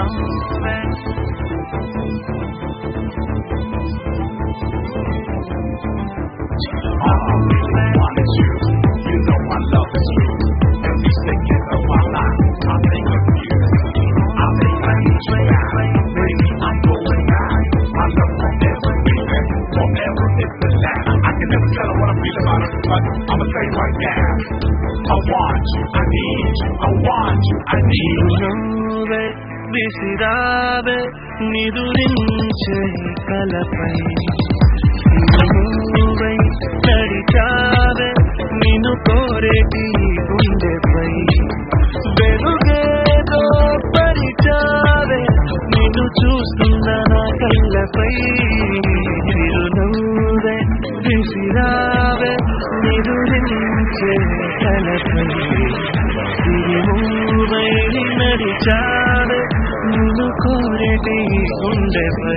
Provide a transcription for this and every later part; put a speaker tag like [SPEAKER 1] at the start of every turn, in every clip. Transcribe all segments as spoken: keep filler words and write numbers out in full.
[SPEAKER 1] I'ma say right now, I want you, I need you, I want you, I need you.
[SPEAKER 2] నువ్వే విసిరావే నిదురించే కలపై నువ్వై నడిచావే నిన్ను కోరేటి గుండెపై వెలుగేదో పరిచావే నిన్ను చూస్తున్న నా కళ్ళపై నువ్వే విసిరావే నిదురించే కలపై నువ్వై నడిచావే నిన్ను కోరేటి గుండెపై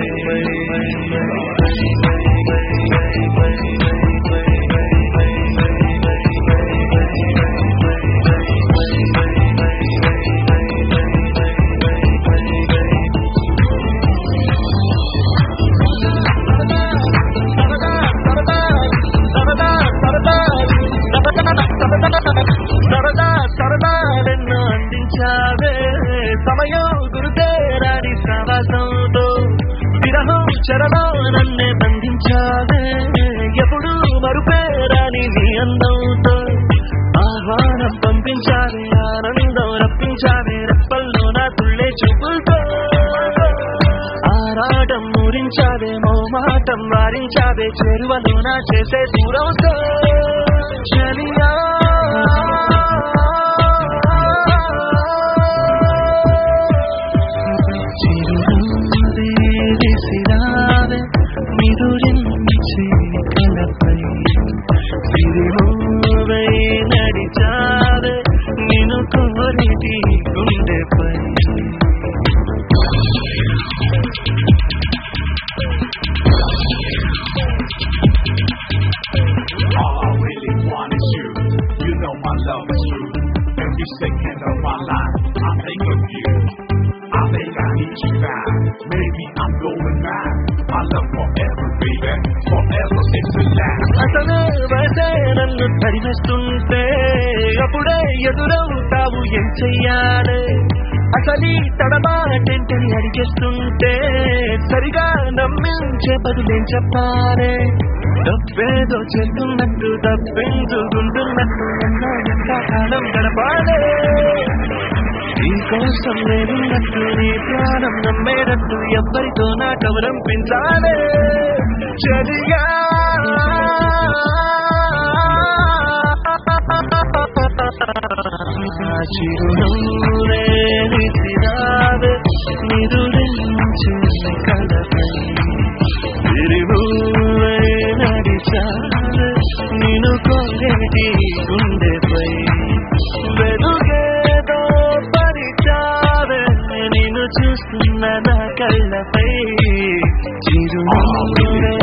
[SPEAKER 2] సరదా సరదాలెన్నో అందించావే సమయం గురుతేరాని సావాసంతో విరహం చెరలో నన్నే బంధించావే ఎప్పుడు మరుపేరాని నీ అందంతో ఆహ్వానం పంపించావే ఆనందం రప్పించావే రెప్పల్లో నా తుళ్ళే చూపులతో ఆరాటం ఊరించావే మౌమాటం వారించావే చెరువలో నా చేసే దూరంతో చలియా విసిరావే నిదురించే కలపై సిరిమూవై నడిచావే నిన్ను కోరిటి గుండెపై
[SPEAKER 1] All I really want is you. You know my love is true. Every second of my life, I think of you. I think I need you now. Maybe I'm going mad. My love forever, baby. Forever is the last.
[SPEAKER 2] అసలు వసే నన్ను తరిమేస్తుంటే అప్పుడే ఎదురవుతావు ఏం చెయ్యాలి అసలు తడబాటెంటని అడిగేస్తుంటే సరిగా నమ్మించే బదులేం చెప్పాలి తప్పేదో చేస్తున్నట్టు తప్పించుకుంటున్నట్టు ఎన్నో ఎంతకాలం గడపాలి నీకోసం నేనున్నట్టు నీ ప్రాణం నమ్మేటట్టు ఎవ్వరితో నా కవరం పెంచాలి చలియా చిరునవ్వులే విసిరావే నిదురించే కలపై సిరిమూవై నడిచావే నిన్ను కోరేటి గుండెపై వెలుగేదో పరిచావే నిన్ను చూస్తున్న నా కళ్ళపై చిరునవ్వులే